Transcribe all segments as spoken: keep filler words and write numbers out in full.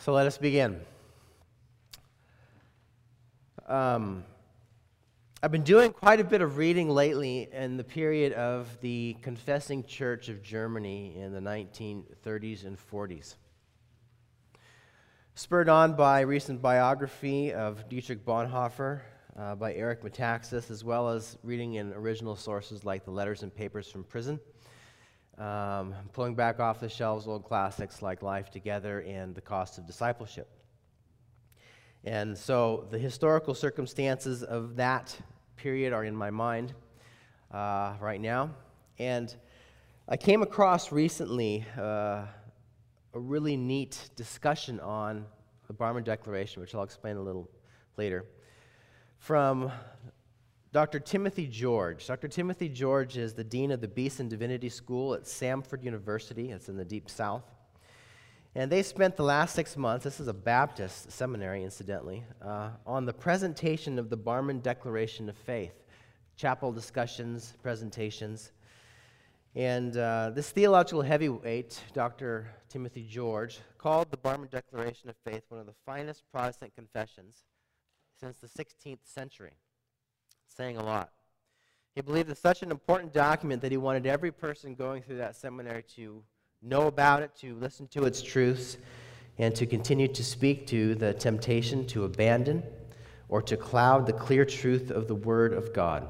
So let us begin. Um, I've been doing quite a bit of reading lately in the period of the Confessing Church of Germany in the nineteen thirties and forties. Spurred on by a recent biography of Dietrich Bonhoeffer uh, by Erich Metaxas, as well as reading in original sources like the Letters and Papers from Prison, um, pulling back off the shelves old classics like Life Together and The Cost of Discipleship. And so the historical circumstances of that period are in my mind uh, right now. And I came across recently uh, a really neat discussion on the Barmen Declaration, which I'll explain a little later, from Doctor Timothy George. Doctor Timothy George is the dean of the Beeson Divinity School at Samford University. It's in the Deep South. And they spent the last six months, this is a Baptist seminary, incidentally, uh, on the presentation of the Barmen Declaration of Faith, chapel discussions, presentations. And uh, this theological heavyweight, Doctor Timothy George, called the Barmen Declaration of Faith one of the finest Protestant confessions since the sixteenth century, saying a lot. He believed it's such an important document that he wanted every person going through that seminary to know about it, to listen to its truths, and to continue to speak to the temptation to abandon or to cloud the clear truth of the Word of God.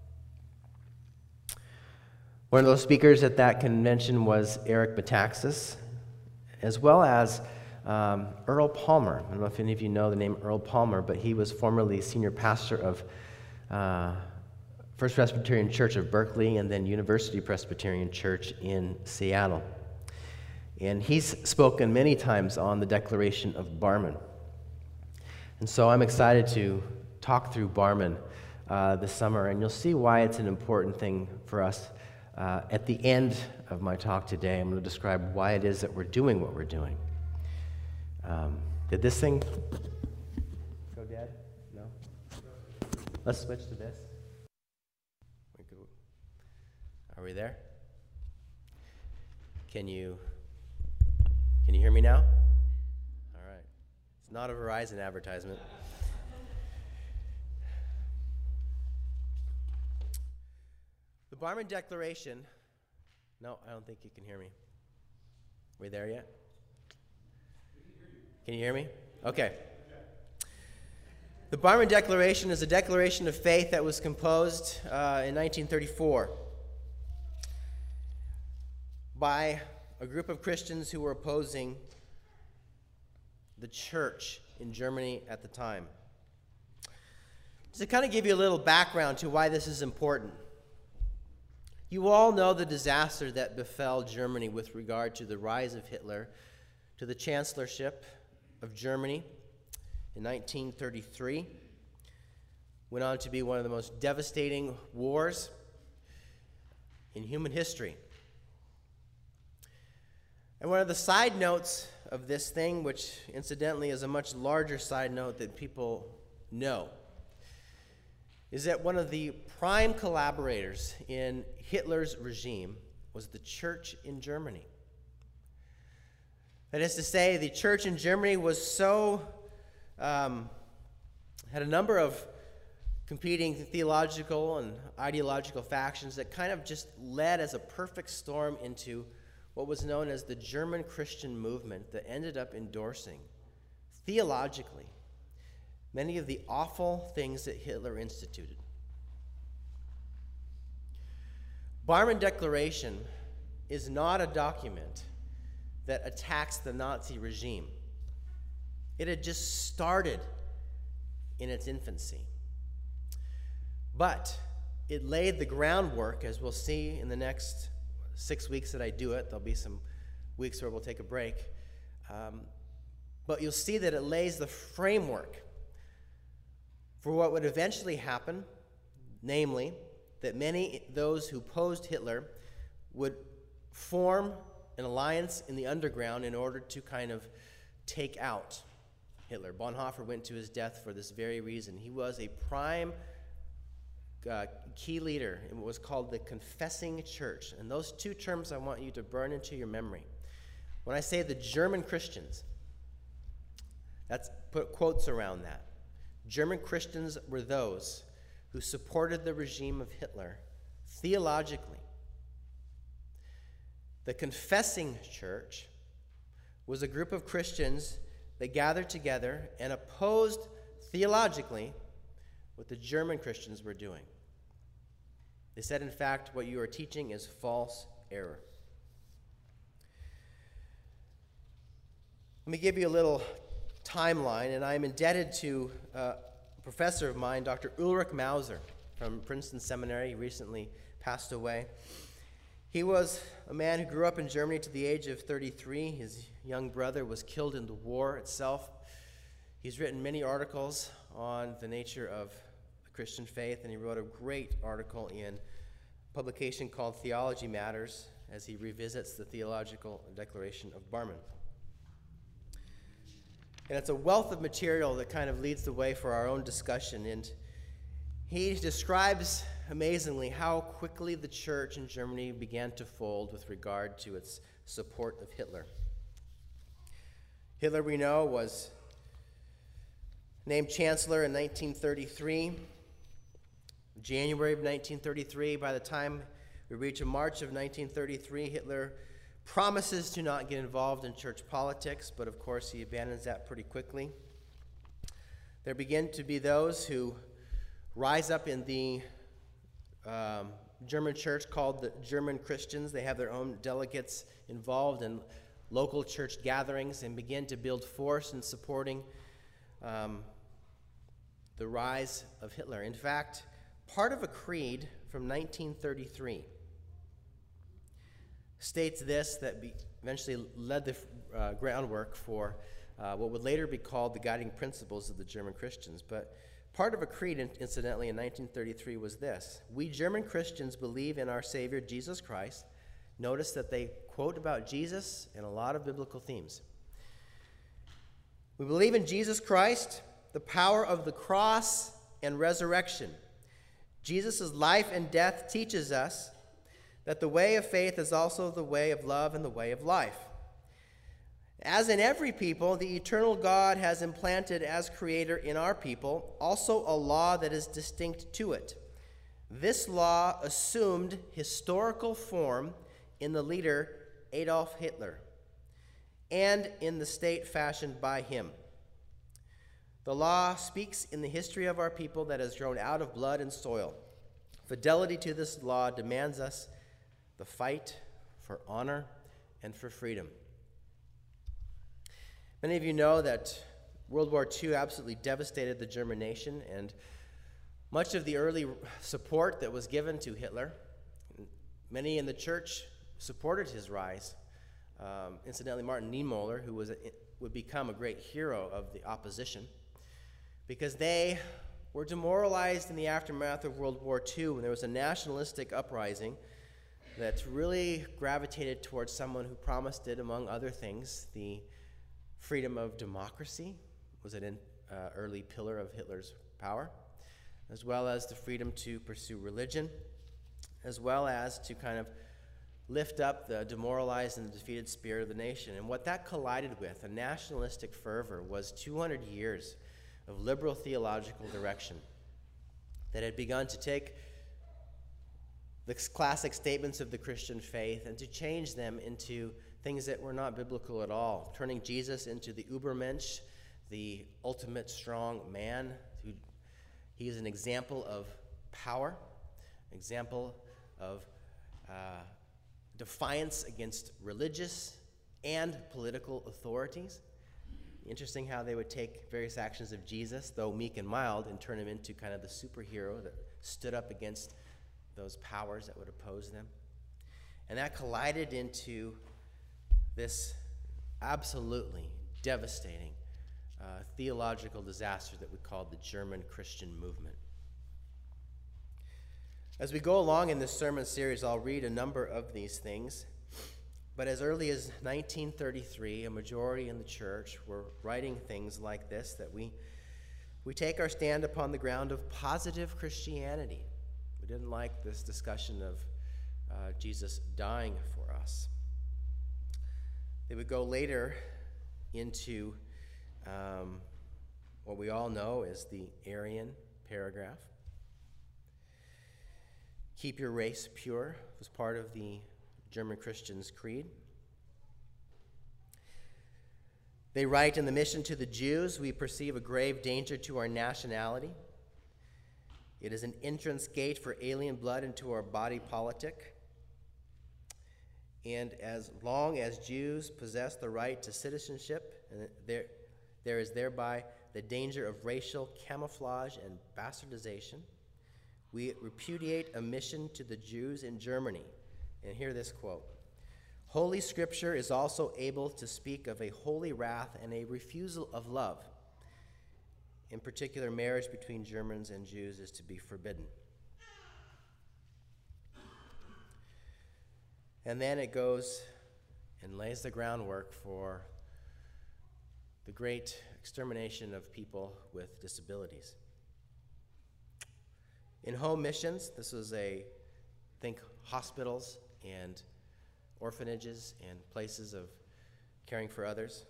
One of those speakers at that convention was Erich Metaxas, as well as um, Earl Palmer. I don't know if any of you know the name Earl Palmer, but he was formerly senior pastor of uh, First Presbyterian Church of Berkeley and then University Presbyterian Church in Seattle. And he's spoken many times on the Declaration of Barmen. And so I'm excited to talk through Barmen uh, this summer, and you'll see why it's an important thing for us. Uh, at the end of my talk today, I'm going to describe why it is that we're doing what we're doing. Um, did this thing go dead? No? Let's switch to this. Are we there? Can you... Can you hear me now? All right. It's not a Verizon advertisement. The Barmen Declaration. No, I don't think you can hear me. Are we there yet? Can you hear me? Okay. The Barmen Declaration is a declaration of faith that was composed uh, in nineteen thirty-four by a group of Christians who were opposing the church in Germany at the time. Just to kind of give you a little background to why this is important. You all know the disaster that befell Germany with regard to the rise of Hitler to the chancellorship of Germany in nineteen thirty-three. Went on to be one of the most devastating wars in human history. And one of the side notes of this thing, which incidentally is a much larger side note that people know, is that one of the prime collaborators in Hitler's regime was the church in Germany. That is to say, the church in Germany was so, um, had a number of competing theological and ideological factions that kind of just led as a perfect storm into what was known as the German Christian movement that ended up endorsing, theologically, many of the awful things that Hitler instituted. Barmen Declaration is not a document that attacks the Nazi regime. It had just started in its infancy. But it laid the groundwork, as we'll see in the next six weeks that I do it. There'll be some weeks where we'll take a break. Um, but you'll see that it lays the framework for what would eventually happen, namely, that many those who opposed Hitler would form an alliance in the underground in order to kind of take out Hitler. Bonhoeffer went to his death for this very reason. He was a prime Uh, key leader in what was called the Confessing Church. And those two terms I want you to burn into your memory. When I say the German Christians, That's put quotes around that. German Christians were those who supported the regime of Hitler theologically. The confessing church was a group of Christians that gathered together and opposed theologically what the German Christians were doing. They said, in fact, what you are teaching is false error. Let me give you a little timeline, and I'm indebted to uh, a professor of mine, Doctor Ulrich Mauser from Princeton Seminary. He recently passed away. He was a man who grew up in Germany to the age of thirty-three. His young brother was killed in the war itself. He's written many articles on the nature of the Christian faith, and he wrote a great article in a publication called Theology Matters as he revisits the Theological Declaration of Barmen. And it's a wealth of material that kind of leads the way for our own discussion. And he describes amazingly how quickly the church in Germany began to fold with regard to its support of Hitler. Hitler, we know, was named chancellor in nineteen thirty-three. January of nineteen thirty-three, by the time we reach March of nineteen thirty-three, Hitler promises to not get involved in church politics, but of course he abandons that pretty quickly. There begin to be those who rise up in the um, German church called the German Christians. They have their own delegates involved in local church gatherings and begin to build force in supporting um, the rise of Hitler. In fact, part of a creed from nineteen thirty-three states this that be eventually led the uh, groundwork for uh, what would later be called the guiding principles of the German Christians. But part of a creed, incidentally, in nineteen thirty-three was this: we German Christians believe in our Savior, Jesus Christ. Notice that they quote about Jesus and a lot of biblical themes. We believe in Jesus Christ, the power of the cross and resurrection. Jesus' life and death teaches us that the way of faith is also the way of love and the way of life. As in every people, the eternal God has implanted as creator in our people also a law that is distinct to it. This law assumed historical form in the leader Adolf Hitler and in the state fashioned by him. The law speaks in the history of our people that has grown out of blood and soil. Fidelity to this law demands us the fight for honor and for freedom. Many of you know that World War Two absolutely devastated the German nation, and much of the early support that was given to Hitler, many in the church supported his rise. Um, incidentally, Martin Niemöller, who was a, would become a great hero of the opposition, because they were demoralized in the aftermath of World War Two when there was a nationalistic uprising that really gravitated towards someone who promised it, among other things, the freedom of democracy was an uh, early pillar of Hitler's power, as well as the freedom to pursue religion, as well as to kind of lift up the demoralized and the defeated spirit of the nation. And what that collided with, a nationalistic fervor, was two hundred years of liberal theological direction that had begun to take the classic statements of the Christian faith and to change them into things that were not biblical at all, turning Jesus into the Übermensch, the ultimate strong man. Who, he is an example of power, example of uh, defiance against religious and political authorities. Interesting how they would take various actions of Jesus, though meek and mild, and turn him into kind of the superhero that stood up against those powers that would oppose them. And that collided into this absolutely devastating uh, theological disaster that we called the German Christian movement. As we go along in this sermon series, I'll read a number of these things. But as early as nineteen thirty-three, a majority in the church were writing things like this, that we, we take our stand upon the ground of positive Christianity. We didn't like this discussion of uh, Jesus dying for us. They would go later into Um, what we all know is the Aryan paragraph. Keep your race pure was part of the German Christians' creed. They write, in the mission to the Jews, we perceive a grave danger to our nationality. It is an entrance gate for alien blood into our body politic. And as long as Jews possess the right to citizenship, there, there is thereby the danger of racial camouflage and bastardization. We repudiate a mission to the Jews in Germany. And hear this quote. Holy Scripture is also able to speak of a holy wrath and a refusal of love. In particular, marriage between Germans and Jews is to be forbidden. And then it goes and lays the groundwork for the great extermination of people with disabilities. In home missions, this was a, think hospitals and orphanages and places of caring for others.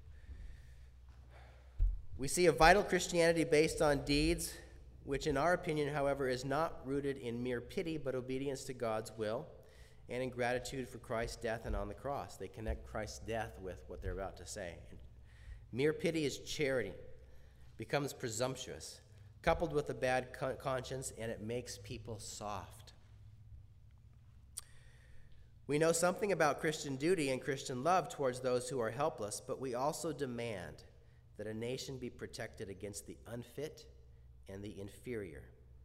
We see a vital Christianity based on deeds, which in our opinion, however, is not rooted in mere pity, but obedience to God's will and in gratitude for Christ's death and on the cross. They connect Christ's death with what they're about to say. And mere pity is charity, becomes presumptuous, coupled with a bad con- conscience, and it makes people soft. We know something about Christian duty and Christian love towards those who are helpless, but we also demand that a nation be protected against the unfit and the inferior.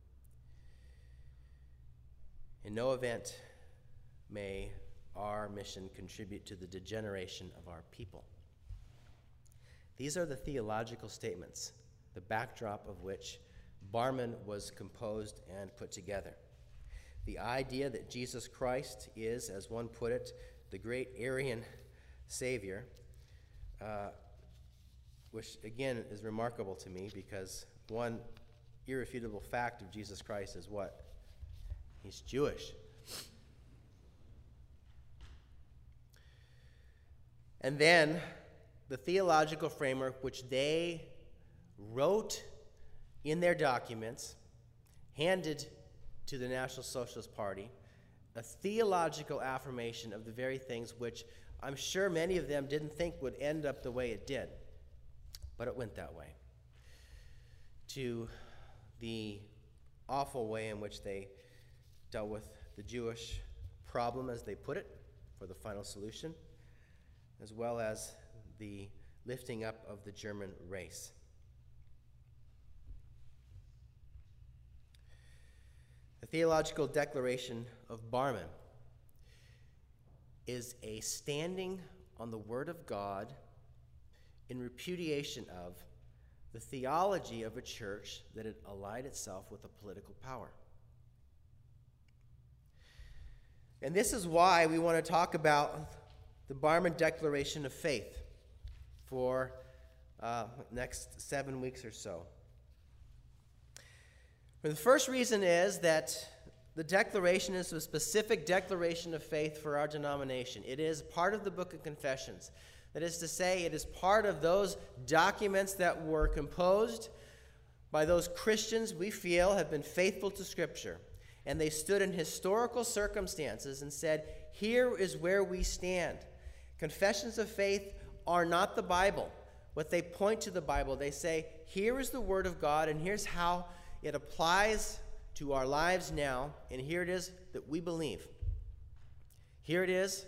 In no event may our mission contribute to the degeneration of our people. These are the theological statements, the backdrop of which Barmen was composed and put together. The idea that Jesus Christ is, as one put it, the great Aryan Savior, uh, which again is remarkable to me because one irrefutable fact of Jesus Christ is what? He's Jewish. And then the theological framework which they wrote in their documents, handed to the National Socialist Party, a theological affirmation of the very things which I'm sure many of them didn't think would end up the way it did, but it went that way, to the awful way in which they dealt with the Jewish problem, as they put it, for the final solution, as well as the lifting up of the German race. The Theological Declaration of Barmen is a standing on the Word of God in repudiation of the theology of a church that had allied itself with a political power. And this is why we want to talk about the Barmen Declaration of Faith for uh, next seven weeks or so. The first reason is that the declaration is a specific declaration of faith for our denomination. It is part of the Book of Confessions. That is to say, it is part of those documents that were composed by those Christians we feel have been faithful to Scripture. And they stood in historical circumstances and said, here is where we stand. Confessions of faith are not the Bible. What they point to the Bible, they say, here is the Word of God, and here's how it applies to our lives now, and here it is that we believe. Here it is,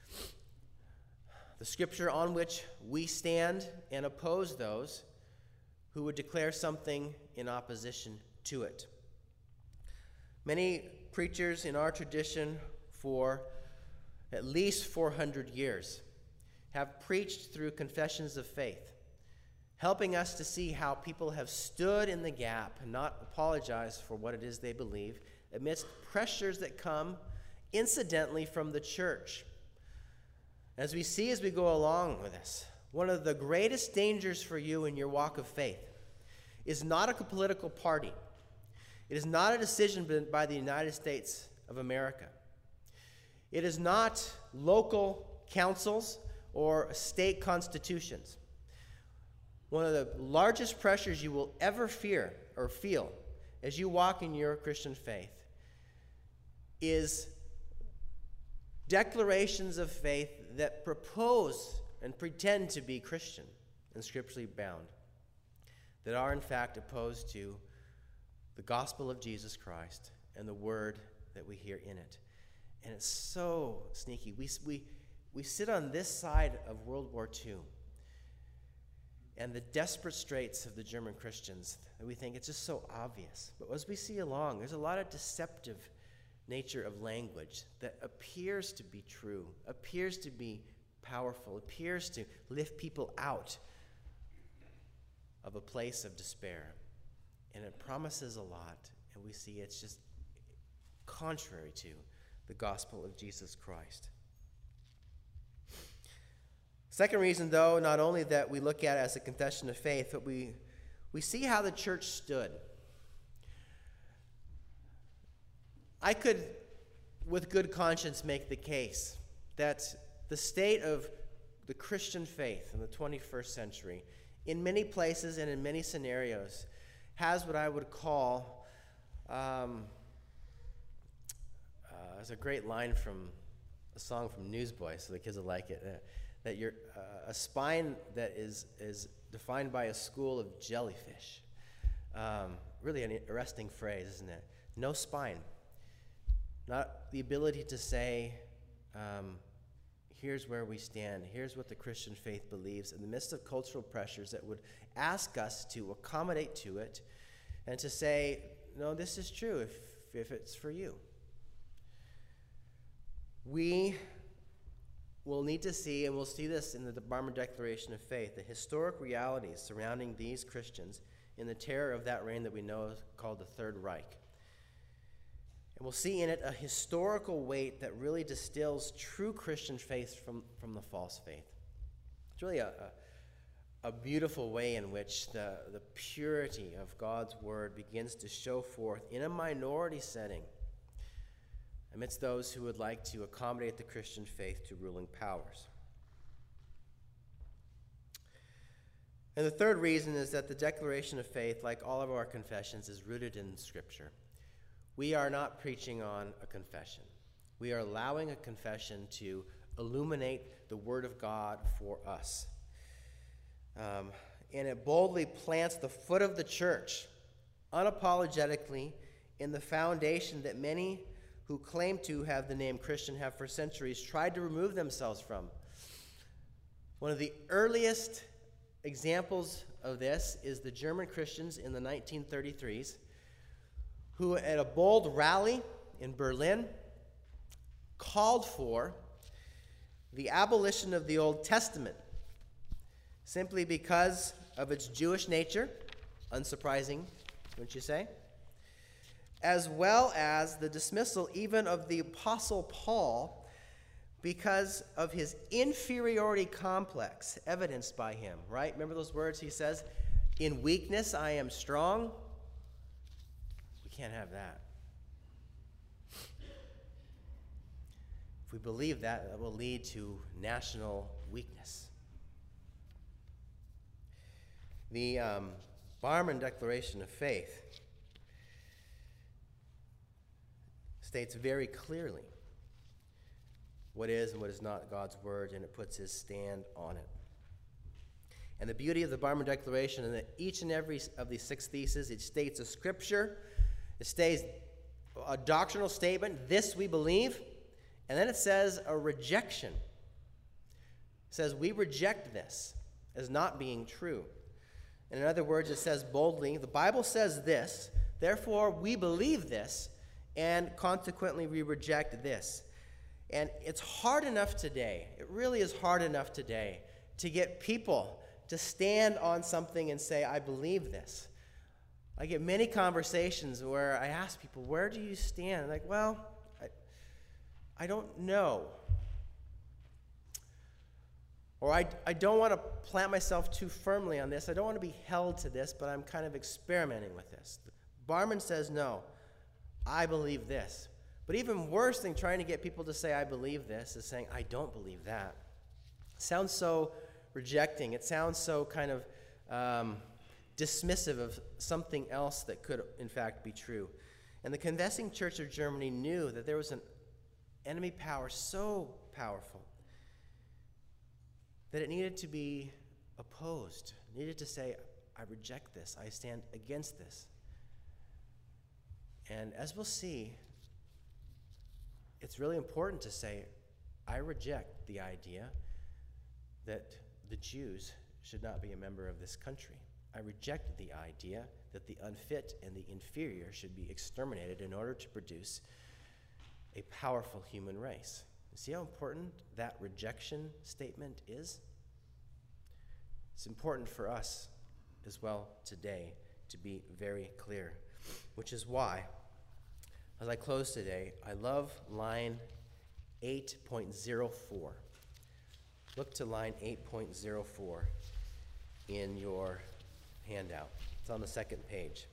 the Scripture on which we stand and oppose those who would declare something in opposition to it. Many preachers in our tradition for at least four hundred years have preached through confessions of faith, helping us to see how people have stood in the gap and not apologized for what it is they believe amidst pressures that come incidentally from the church. As we see as we go along with this, one of the greatest dangers for you in your walk of faith is not a political party. It is not a decision by the United States of America. It is not local councils or state constitutions. one of the largest pressures you will ever fear or feel as you walk in your Christian faith is declarations of faith that propose and pretend to be Christian and scripturally bound, that are in fact opposed to the gospel of Jesus Christ and the word that we hear in it. And it's so sneaky. We, we, we sit on this side of World War Two and the desperate straits of the German Christians, and we think it's just so obvious. But as we see along, there's a lot of deceptive nature of language that appears to be true, appears to be powerful, appears to lift people out of a place of despair. And it promises a lot, and we see it's just contrary to the gospel of Jesus Christ. Second reason, though, not only that we look at it as a confession of faith, but we, we see how the church stood. I could, with good conscience, make the case that the state of the Christian faith in the twenty-first century, in many places and in many scenarios, has what I would call, um, uh, there's a great line from a song from Newsboys, so the kids will like it, uh, that you're uh, a spine that is, is defined by a school of jellyfish. Um, really an interesting phrase, isn't it? No spine. Not the ability to say, um, here's where we stand, here's what the Christian faith believes, in the midst of cultural pressures that would ask us to accommodate to it and to say, no, this is true if, if it's for you. We will need to see, and we'll see this in the Barmer Declaration of Faith, the historic realities surrounding these Christians in the terror of that reign that we know is called the Third Reich. And we'll see in it a historical weight that really distills true Christian faith from, from the false faith. It's really a, a, a beautiful way in which the, the purity of God's word begins to show forth in a minority setting amidst those who would like to accommodate the Christian faith to ruling powers. And the third reason is that the declaration of faith, like all of our confessions, is rooted in Scripture. We are not preaching on a confession. We are allowing a confession to illuminate the Word of God for us. Um, and it boldly plants the foot of the church, unapologetically, in the foundation that many who claim to have the name Christian have for centuries tried to remove themselves from. One of the earliest examples of this is the German Christians in the nineteen thirty-threes, who at a bold rally in Berlin called for the abolition of the Old Testament simply because of its Jewish nature, unsurprising, wouldn't you say? As well as the dismissal even of the Apostle Paul because of his inferiority complex evidenced by him, right? Remember those words he says, "In weakness I am strong." We can't have that. If we believe that, that will lead to national weakness. The um, Barmer Declaration of Faith states very clearly what is and what is not God's word, and it puts his stand on it. And the beauty of the Barmer Declaration is that each and every of these six theses, it states a scripture, it states a doctrinal statement, this we believe, and then it says a rejection. It says we reject this as not being true. And in other words, it says boldly, the Bible says this, therefore we believe this, and consequently we reject this. And it's hard enough today, it really is hard enough today, to get people to stand on something and say, I believe this. I get many conversations where I ask people, where do you stand? I'm like, well, I, I don't know. Or I, I don't want to plant myself too firmly on this. I don't want to be held to this, but I'm kind of experimenting with this. Barmer says, no, I believe this. But even worse than trying to get people to say, I believe this, is saying, I don't believe that. It sounds so rejecting. It sounds so kind of um, dismissive of something else that could, in fact, be true. And the Confessing Church of Germany knew that there was an enemy power so powerful that it needed to be opposed, it needed to say, I reject this, I stand against this. And as we'll see, it's really important to say, I reject the idea that the Jews should not be a member of this country. I reject the idea that the unfit and the inferior should be exterminated in order to produce a powerful human race. You see how important that rejection statement is? It's important for us as well today to be very clear, which is why, as I close today, I love line eight point oh four. Look to line eight point oh four in your handout. It's on the second page.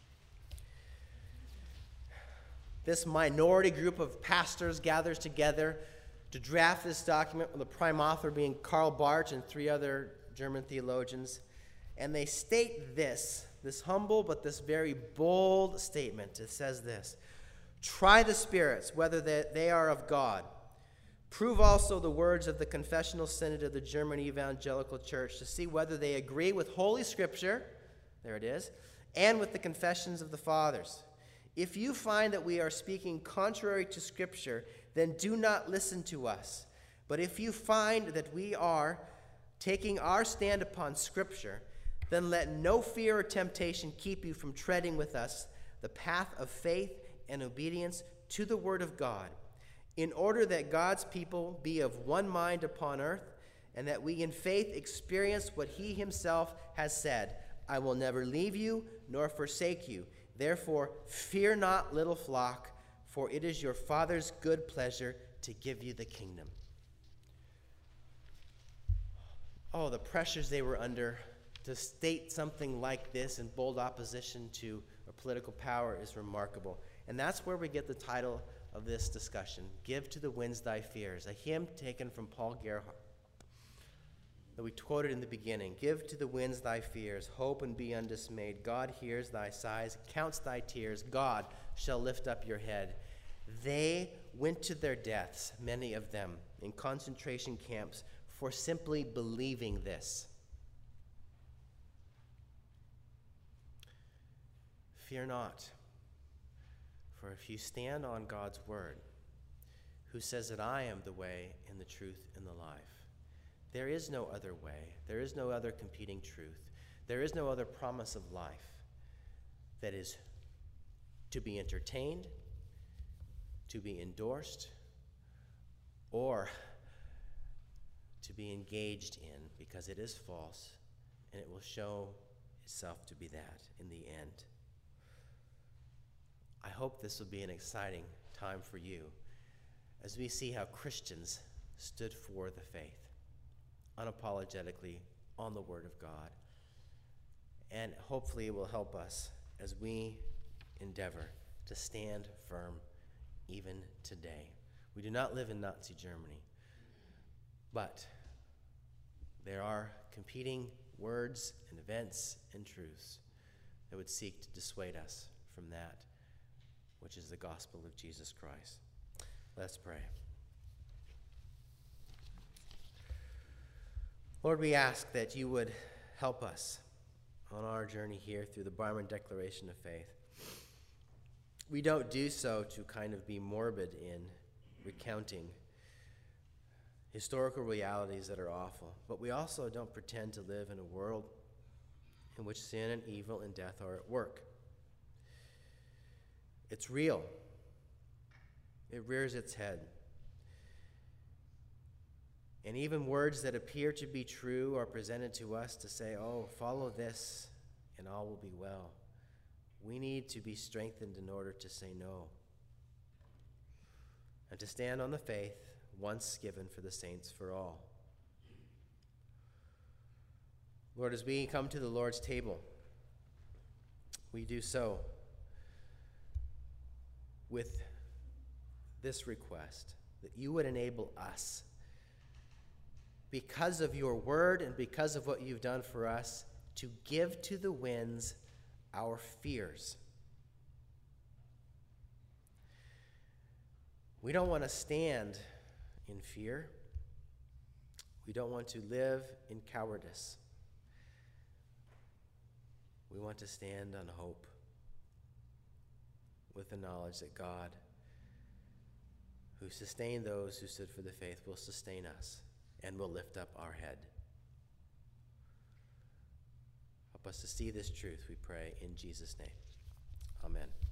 This minority group of pastors gathers together to draft this document, with the prime author being Karl Barth and three other German theologians. And they state this, this humble but this very bold statement. It says this: try the spirits, whether they, they are of God. Prove also the words of the Confessional Synod of the German Evangelical Church to see whether they agree with Holy Scripture, there it is, and with the confessions of the Fathers. If you find that we are speaking contrary to Scripture, then do not listen to us. But if you find that we are taking our stand upon Scripture, then let no fear or temptation keep you from treading with us the path of faith and obedience to the Word of God, in order that God's people be of one mind upon earth, and that we in faith experience what he himself has said, I will never leave you nor forsake you. Therefore, fear not, little flock, for it is your Father's good pleasure to give you the kingdom. Oh, the pressures they were under to state something like this in bold opposition to a political power is remarkable. And that's where we get the title of this discussion, Give to the Winds Thy Fears, a hymn taken from Paul Gerhardt that we quoted in the beginning. Give to the winds thy fears, hope and be undismayed. God hears thy sighs, counts thy tears. God shall lift up your head. They went to their deaths, many of them, in concentration camps for simply believing this. Fear not, for if you stand on God's word, who says that I am the way and the truth and the life, there is no other way. There is no other competing truth. There is no other promise of life that is to be entertained, to be endorsed, or to be engaged in, because it is false, and it will show itself to be that in the end. I hope this will be an exciting time for you as we see how Christians stood for the faith, unapologetically on the Word of God. And hopefully it will help us as we endeavor to stand firm even today. We do not live in Nazi Germany, but there are competing words and events and truths that would seek to dissuade us from that, which is the gospel of Jesus Christ. Let's pray. Lord, we ask that you would help us on our journey here through the Barmen Declaration of Faith. We don't do so to kind of be morbid in recounting historical realities that are awful, but we also don't pretend to live in a world in which sin and evil and death are at work. It's real. It rears its head. And even words that appear to be true are presented to us to say, oh, follow this and all will be well. We need to be strengthened in order to say no, and to stand on the faith once given for the saints for all. Lord, as we come to the Lord's table, we do so with this request, that you would enable us, because of your word and because of what you've done for us, to give to the winds our fears. We don't want to stand in fear. We don't want to live in cowardice. We want to stand on hope with the knowledge that God, who sustained those who stood for the faith, will sustain us and will lift up our head. Help us to see this truth, we pray, in Jesus' name. Amen.